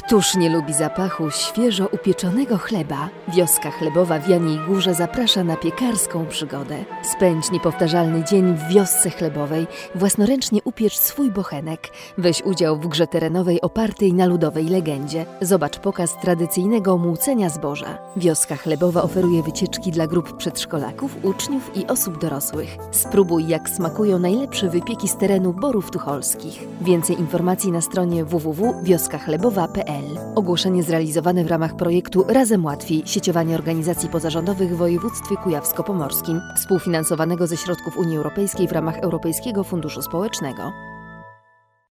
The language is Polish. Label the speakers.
Speaker 1: Któż nie lubi zapachu świeżo upieczonego chleba? Wioska chlebowa w Janiej Górze zaprasza na piekarską przygodę. Spędź niepowtarzalny dzień w wiosce chlebowej, własnoręcznie upiecz swój bochenek. Weź udział w grze terenowej opartej na ludowej legendzie. Zobacz pokaz tradycyjnego młócenia zboża. Wioska chlebowa oferuje wycieczki dla grup przedszkolaków, uczniów i osób dorosłych. Spróbuj, jak smakują najlepsze wypieki z terenu Borów Tucholskich. Więcej informacji na stronie www.wioskachlebowa.pl. Ogłoszenie zrealizowane w ramach projektu Razem Łatwiej, sieciowanie organizacji pozarządowych w województwie kujawsko-pomorskim, współfinansowanego ze środków Unii Europejskiej w ramach Europejskiego Funduszu Społecznego.